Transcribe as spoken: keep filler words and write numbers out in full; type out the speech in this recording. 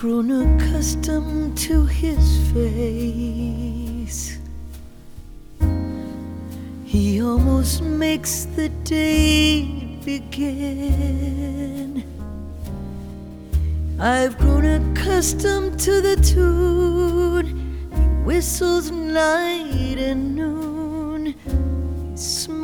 grown accustomed to his face. He almost makes the day begin. I've grown accustomed to the tune he whistles night and noon. He